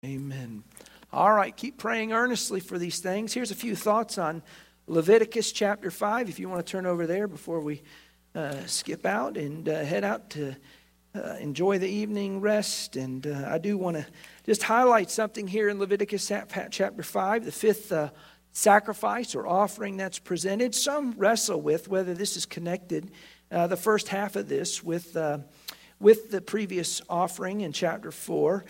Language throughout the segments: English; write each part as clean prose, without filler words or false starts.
Amen. All right, keep praying earnestly for these things. Here's a few thoughts on Leviticus chapter 5, if you want to turn over there before we skip out and head out to enjoy the evening rest. And I do want to just highlight something here in Leviticus chapter 5, the fifth sacrifice or offering that's presented. Some wrestle with whether this is connected, the first half of this, with the previous offering in chapter 4.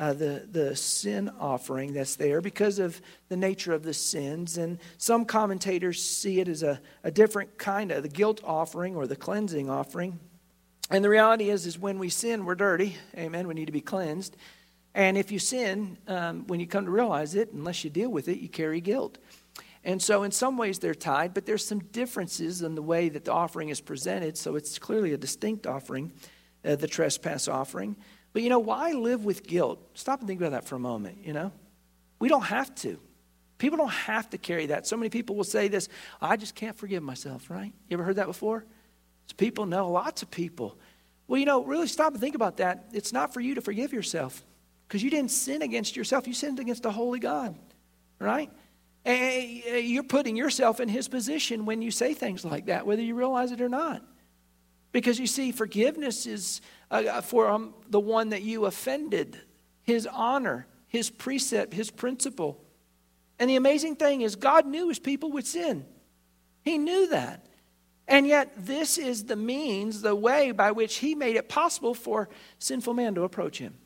The sin offering that's there because of the nature of the sins. And some commentators see it as a different kind of the guilt offering or the cleansing offering. And the reality is when we sin, we're dirty. Amen. We need to be cleansed. And if you sin, when you come to realize it, unless you deal with it, you carry guilt. And so in some ways they're tied, but there's some differences in the way that the offering is presented. So it's clearly a distinct offering, the trespass offering. But, why live with guilt? Stop and think about that for a moment, We don't have to. People don't have to carry that. So many people will say this, I just can't forgive myself, right? You ever heard that before? People know, lots of people. Well, really stop and think about that. It's not for you to forgive yourself because you didn't sin against yourself. You sinned against a holy God, right? And you're putting yourself in his position when you say things like that, whether you realize it or not. Because you see, forgiveness is for the one that you offended, his honor, his precept, his principle. And the amazing thing is God knew his people would sin. He knew that. And yet this is the means, the way by which he made it possible for sinful man to approach him.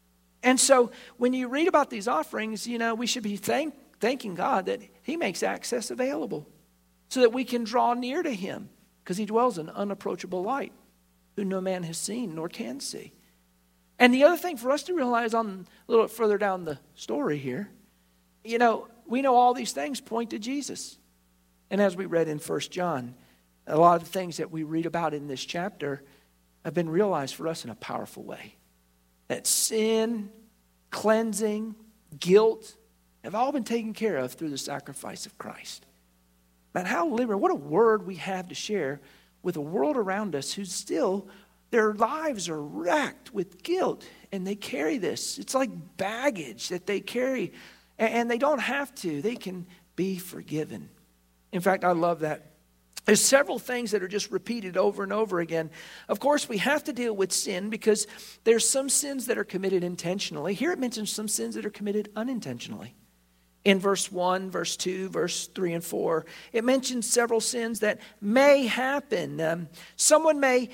And so when you read about these offerings, we should be thanking God that he makes access available so that we can draw near to him. Because he dwells in unapproachable light, who no man has seen nor can see. And the other thing for us to realize on a little further down the story here, we know all these things point to Jesus. And as we read in 1 John, a lot of the things that we read about in this chapter have been realized for us in a powerful way. That sin, cleansing, guilt have all been taken care of through the sacrifice of Christ. Man, how liberal, what a word we have to share with a world around us who still, their lives are racked with guilt. And they carry this. It's like baggage that they carry. And they don't have to. They can be forgiven. In fact, I love that. There's several things that are just repeated over and over again. Of course, we have to deal with sin because there's some sins that are committed intentionally. Here it mentions some sins that are committed unintentionally. In verse 1, verse 2, verse 3 and 4, it mentions several sins that may happen. Someone may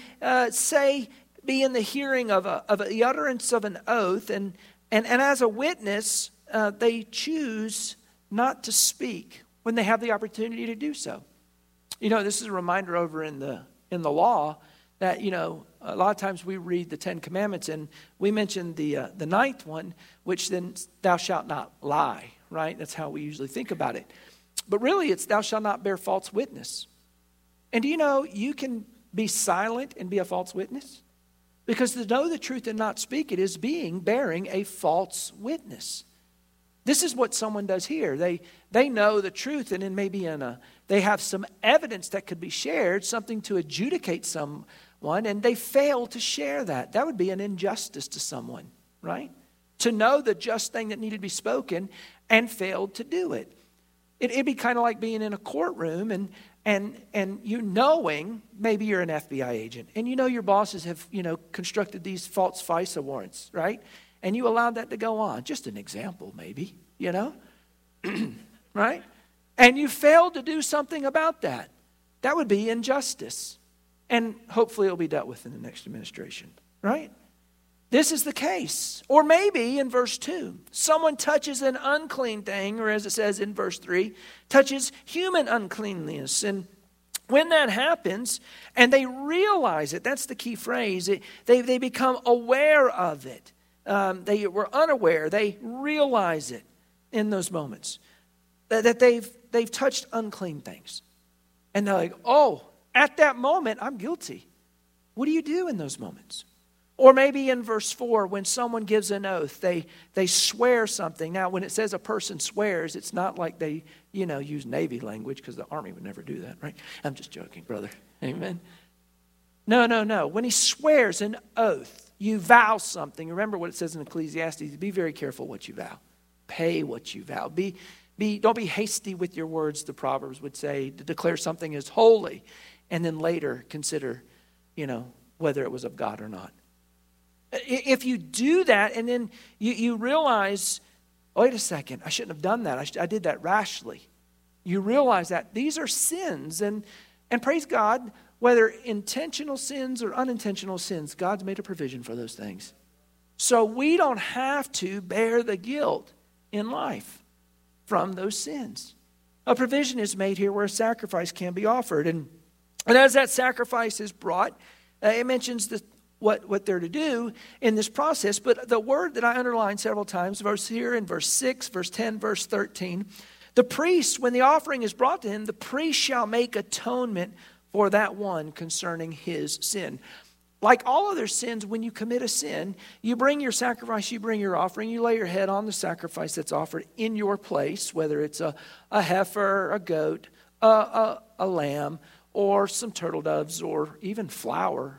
be in the hearing of the utterance of an oath, and as a witness, they choose not to speak when they have the opportunity to do so. This is a reminder over in the law that, a lot of times we read the Ten Commandments, and we mention the ninth one, which then thou shalt not lie. Right? That's how we usually think about it. But really, it's thou shalt not bear false witness. And do you know you can be silent and be a false witness? Because to know the truth and not speak it is bearing a false witness. This is what someone does here. They know the truth, and then maybe they have some evidence that could be shared, something to adjudicate someone, and they fail to share that. That would be an injustice to someone, right? To know the just thing that needed to be spoken and failed to do it. It'd be kind of like being in a courtroom and you knowing, maybe you're an FBI agent, and your bosses have, constructed these false FISA warrants, right? And you allowed that to go on. Just an example, maybe, right? And you failed to do something about that. That would be injustice. And hopefully it'll be dealt with in the next administration, right? This is the case. Or maybe in verse 2, someone touches an unclean thing, or as it says in verse 3, touches human uncleanness. And when that happens, and they realize it, that's the key phrase, they become aware of it. They were unaware. They realize it in those moments, that they've touched unclean things. And they're like, oh, at that moment, I'm guilty. What do you do in those moments? Or maybe in verse 4, when someone gives an oath, they swear something. Now, when it says a person swears, it's not like they, use Navy language, because the Army would never do that, right? I'm just joking, brother. Amen. No. When he swears an oath, you vow something. Remember what it says in Ecclesiastes, be very careful what you vow. Pay what you vow. Don't be hasty with your words, the Proverbs would say, to declare something as holy, and then later consider, whether it was of God or not. If you do that and then you realize, wait a second, I shouldn't have done that. I did that rashly. You realize that these are sins. And praise God, whether intentional sins or unintentional sins, God's made a provision for those things. So we don't have to bear the guilt in life from those sins. A provision is made here where a sacrifice can be offered. And as that sacrifice is brought, it mentions what they're to do in this process. But the word that I underlined several times, verse here in verse 6, verse 10, verse 13, the priest, when the offering is brought to him, the priest shall make atonement for that one concerning his sin. Like all other sins, when you commit a sin, you bring your sacrifice, you bring your offering, you lay your head on the sacrifice that's offered in your place, whether it's a heifer, a goat, a lamb, or some turtle doves, or even flour.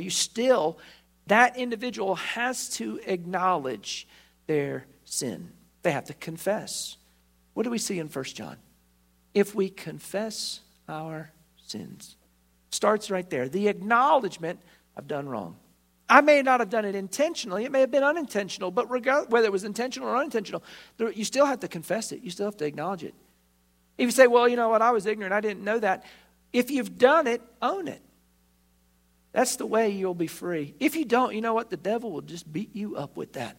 That individual has to acknowledge their sin. They have to confess. What do we see in 1 John? If we confess our sins. Starts right there. The acknowledgement, I've done wrong. I may not have done it intentionally. It may have been unintentional. But regardless, whether it was intentional or unintentional, you still have to confess it. You still have to acknowledge it. If you say, well, you know what, I was ignorant. I didn't know that. If you've done it, own it. That's the way you'll be free. If you don't, you know what? The devil will just beat you up with that.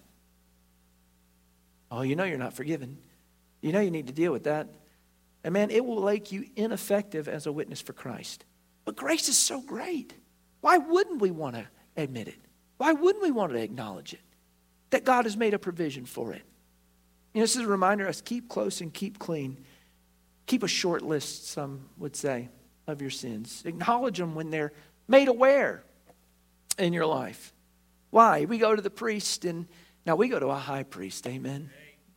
Oh, you're not forgiven. You need to deal with that. And man, it will make you ineffective as a witness for Christ. But grace is so great. Why wouldn't we want to admit it? Why wouldn't we want to acknowledge it? That God has made a provision for it. This is a reminder us, keep close and keep clean. Keep a short list, some would say, of your sins. Acknowledge them when they're made aware in your life. Why? We go to the priest, and now we go to a high priest, amen?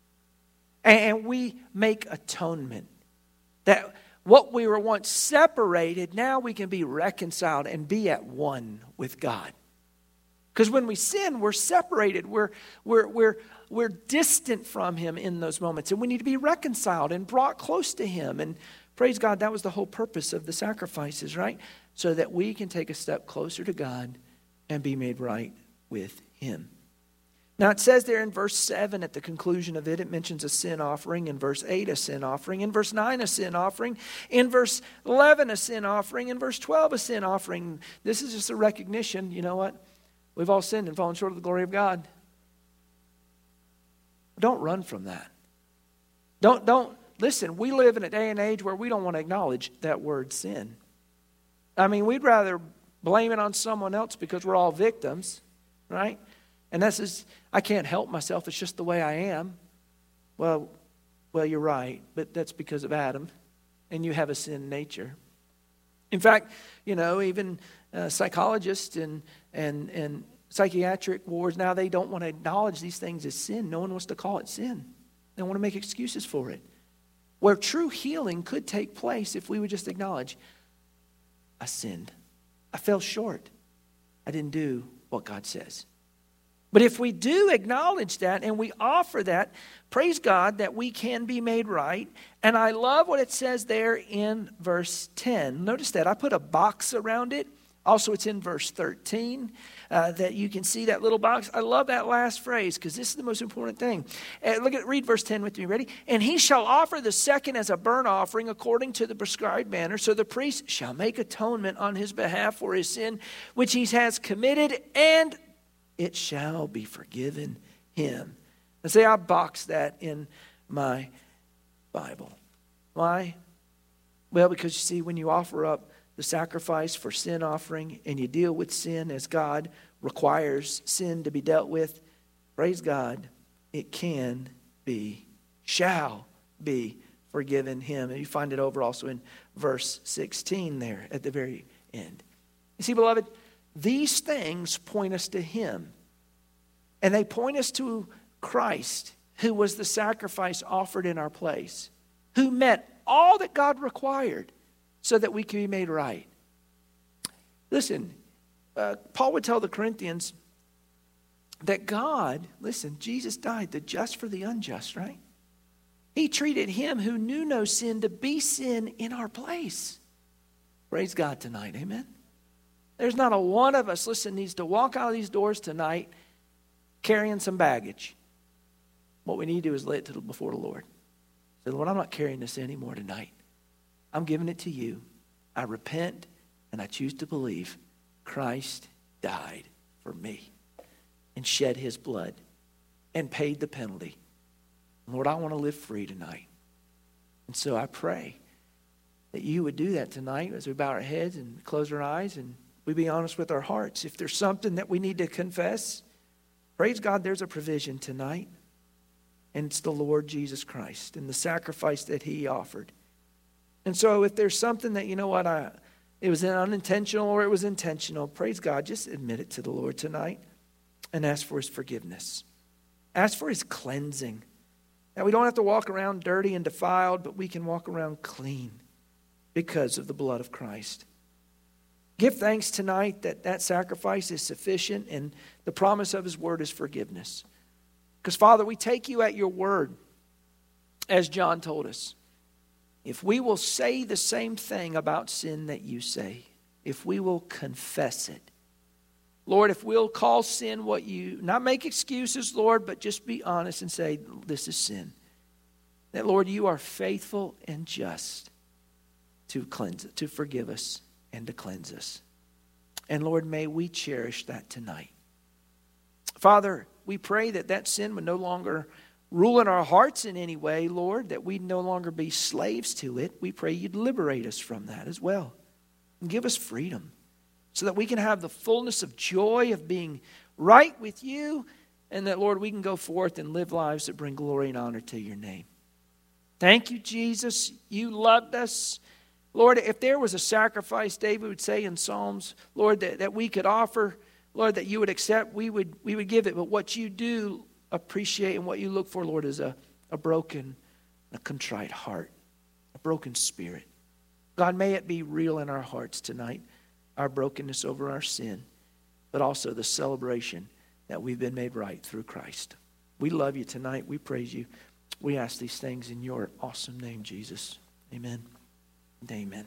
And we make atonement. That what we were once separated, now we can be reconciled and be at one with God. Because when we sin, we're separated. We're distant from Him in those moments. And we need to be reconciled and brought close to Him. And praise God, that was the whole purpose of the sacrifices, right? So that we can take a step closer to God and be made right with Him. Now it says there in verse 7 at the conclusion of it, it mentions a sin offering. In verse 8, a sin offering. In verse 9, a sin offering. In verse 11, a sin offering. In verse 12, a sin offering. This is just a recognition, you know what? We've all sinned and fallen short of the glory of God. Don't run from that. Don't listen, we live in a day and age where we don't want to acknowledge that word sin. I mean, we'd rather blame it on someone else because we're all victims, right? And that's just, I can't help myself. It's just the way I am. Well, you're right, but that's because of Adam, and you have a sin nature. In fact, even psychologists and psychiatric wards now, they don't want to acknowledge these things as sin. No one wants to call it sin. They want to make excuses for it. Where true healing could take place if we would just acknowledge, I sinned. I fell short. I didn't do what God says. But if we do acknowledge that and we offer that, praise God that we can be made right. And I love what it says there in verse 10. Notice that I put a box around it. Also, it's in verse 13 that you can see that little box. I love that last phrase because this is the most important thing. Read verse 10 with me. Ready? And he shall offer the second as a burnt offering according to the prescribed manner. So the priest shall make atonement on his behalf for his sin, which he has committed, and it shall be forgiven him. And say, I boxed that in my Bible. Why? Well, because you see, when you offer up the sacrifice for sin offering and you deal with sin as God requires sin to be dealt with, praise God, it shall be forgiven him. And you find it over also in verse 16 there at the very end. You see, beloved, these things point us to him. And they point us to Christ, who was the sacrifice offered in our place, who met all that God required so that we could be made right. Listen, Paul would tell the Corinthians, that God, listen, Jesus died the just for the unjust, right? He treated him who knew no sin to be sin in our place. Praise God tonight, amen? There's not a one of us, listen, needs to walk out of these doors tonight carrying some baggage. What we need to do is lay it before the Lord. Say, Lord, I'm not carrying this anymore tonight. I'm giving it to you. I repent and I choose to believe Christ died for me and shed his blood and paid the penalty. Lord, I want to live free tonight. And so I pray that you would do that tonight as we bow our heads and close our eyes and we be honest with our hearts. If there's something that we need to confess, praise God, there's a provision tonight. And it's the Lord Jesus Christ and the sacrifice that he offered. And so if there's something that, you know what, it was unintentional or it was intentional, praise God, just admit it to the Lord tonight and ask for his forgiveness. Ask for his cleansing. That we don't have to walk around dirty and defiled, but we can walk around clean because of the blood of Christ. Give thanks tonight that that sacrifice is sufficient and the promise of his word is forgiveness. Because, Father, we take you at your word, as John told us. If we will say the same thing about sin that you say, if we will confess it, Lord, if we'll call sin what you, not make excuses, Lord, but just be honest and say, this is sin. That, Lord, you are faithful and just to cleanse it, to forgive us and to cleanse us. And Lord, may we cherish that tonight. Father, we pray that that sin would no longer rule in our hearts in any way, Lord, that we'd no longer be slaves to it. We pray you'd liberate us from that as well. And give us freedom so that we can have the fullness of joy of being right with you and that, Lord, we can go forth and live lives that bring glory and honor to your name. Thank you, Jesus. You loved us. Lord, if there was a sacrifice, David would say in Psalms, Lord, that we could offer, Lord, that you would accept, we would give it. But what you do appreciate and what you look for, Lord, is a broken, a contrite heart, a broken spirit. God, may it be real in our hearts tonight, our brokenness over our sin, but also the celebration that we've been made right through Christ. We love you tonight. We praise you. We ask these things in your awesome name, Jesus. Amen and amen.